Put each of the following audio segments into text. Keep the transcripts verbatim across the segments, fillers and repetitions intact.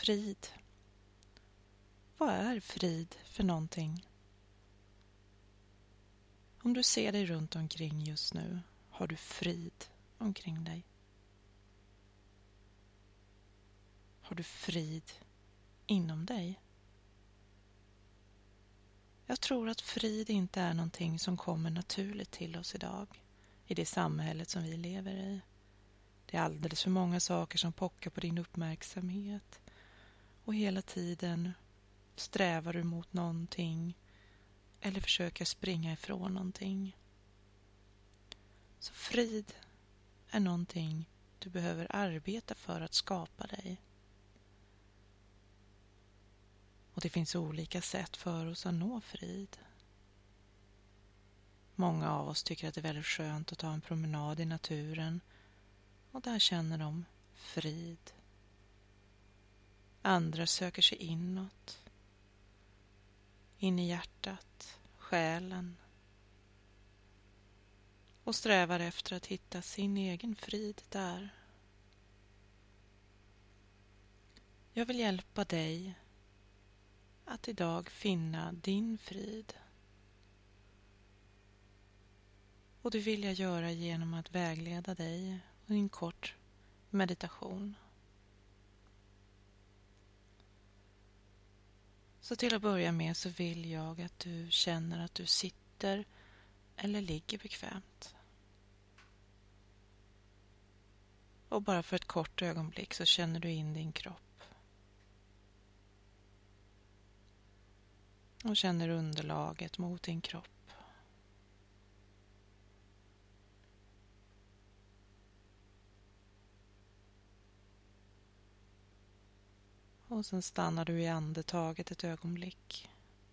frid. Vad är frid för någonting? Om du ser dig runt omkring just nu, har du frid omkring dig? Har du frid inom dig? Jag tror att frid inte är någonting som kommer naturligt till oss idag, i det samhället som vi lever i. Det är alldeles för många saker som pockar på din uppmärksamhet och hela tiden strävar du mot någonting eller försöker springa ifrån någonting. Så frid är någonting du behöver arbeta för att skapa dig. Och det finns olika sätt för oss att nå frid. Många av oss tycker att det är väldigt skönt att ta en promenad i naturen och där känner de frid. Andra söker sig inåt, in i hjärtat, själen och strävar efter att hitta sin egen frid där. Jag vill hjälpa dig att idag finna din frid. Och det vill jag göra genom att vägleda dig i en kort meditation. Så till att börja med så vill jag att du känner att du sitter eller ligger bekvämt. Och bara för ett kort ögonblick så känner du in din kropp. Och känner underlaget mot din kropp. Och sen stannar du i andetaget ett ögonblick.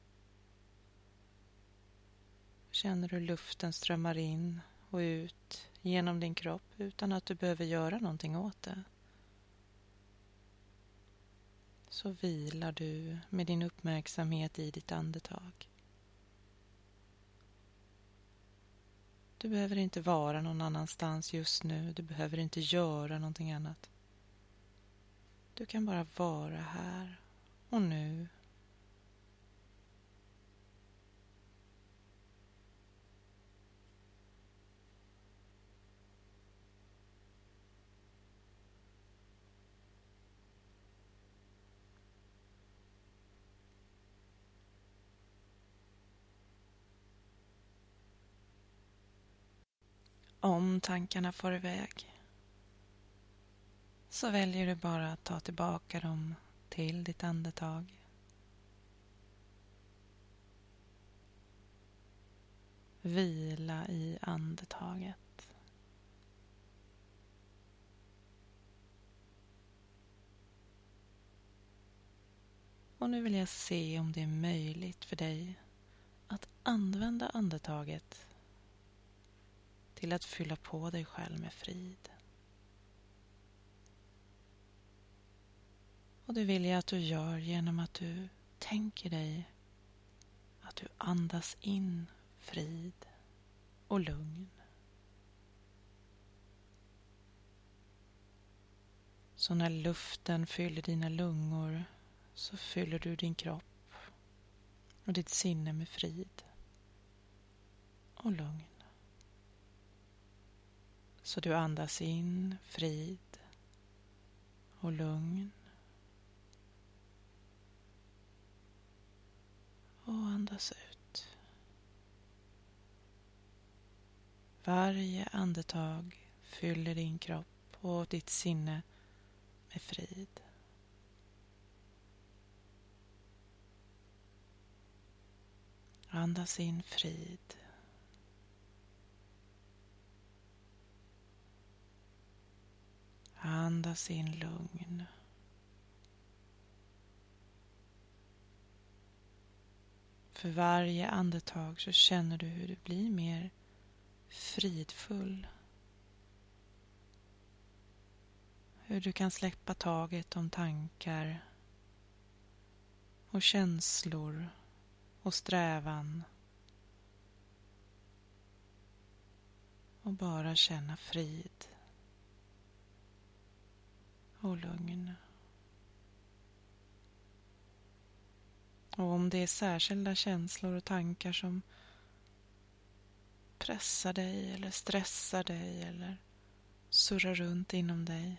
Känner hur luften strömmar in och ut genom din kropp utan att du behöver göra någonting åt det. Så vilar du med din uppmärksamhet i ditt andetag. Du behöver inte vara någon annanstans just nu. Du behöver inte göra någonting annat. Du kan bara vara här och nu. Om tankarna får iväg så väljer du bara att ta tillbaka dem till ditt andetag. Vila i andetaget. Och nu vill jag se om det är möjligt för dig att använda andetaget till att fylla på dig själv med frid. Och det vill jag att du gör genom att du tänker dig att du andas in frid och lugn. Så när luften fyller dina lungor så fyller du din kropp och ditt sinne med frid och lugn. Så du andas in frid och lugn. Och andas ut. Varje andetag fyller din kropp och ditt sinne med frid. Andas in frid. Andas in lugn. För varje andetag så känner du hur du blir mer fridfull. Hur du kan släppa taget om tankar och känslor och strävan. Och bara känna frid och lugn. Och om det är särskilda känslor och tankar som pressar dig eller stressar dig eller surrar runt inom dig,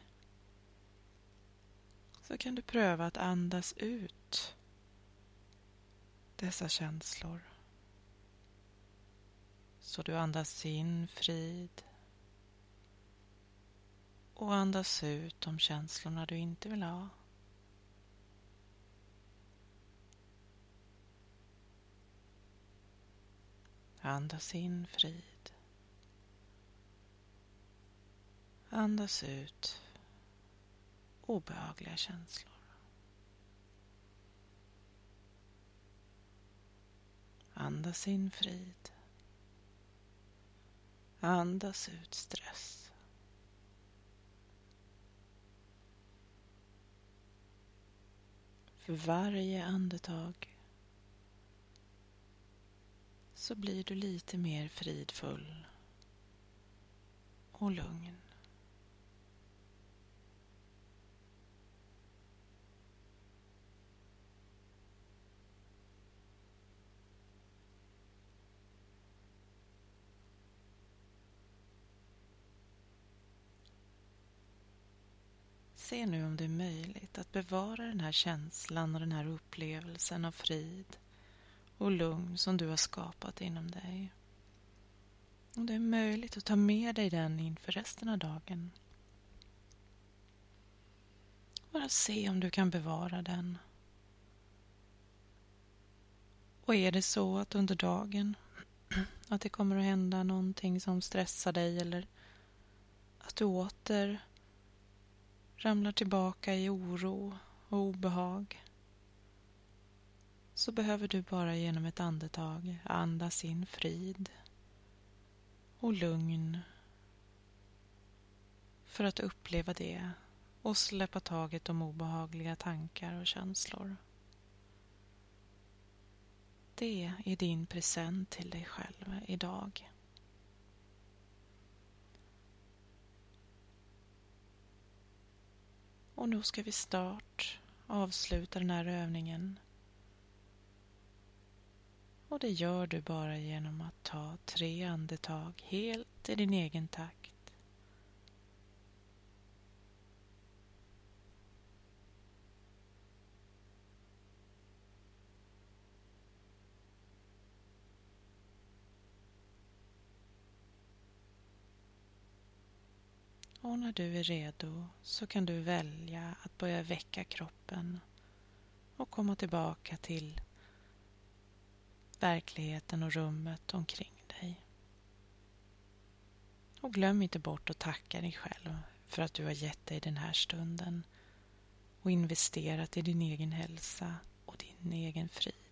så kan du pröva att andas ut dessa känslor. Så du andas in frid och andas ut de känslorna du inte vill ha. Andas in frid. Andas ut obehagliga känslor. Andas in frid. Andas ut stress. För varje andetag så blir du lite mer fridfull och lugn. Se nu om det är möjligt att bevara den här känslan och den här upplevelsen av frid och lugn som du har skapat inom dig. Om det är möjligt att ta med dig den inför resten av dagen. Bara se om du kan bevara den. Och är det så att under dagen att det kommer att hända någonting som stressar dig eller att du åter ramlar tillbaka i oro och obehag, så behöver du bara genom ett andetag andas in frid och lugn för att uppleva det och släppa taget om obehagliga tankar och känslor. Det är din present till dig själv idag. Och nu ska vi snart avsluta den här övningen. Och det gör du bara genom att ta tre andetag helt i din egen takt. Och när du är redo så kan du välja att börja väcka kroppen och komma tillbaka till verkligheten och rummet omkring dig. Och glöm inte bort att tacka dig själv för att du har gett dig den här stunden och investerat i din egen hälsa och din egen frid.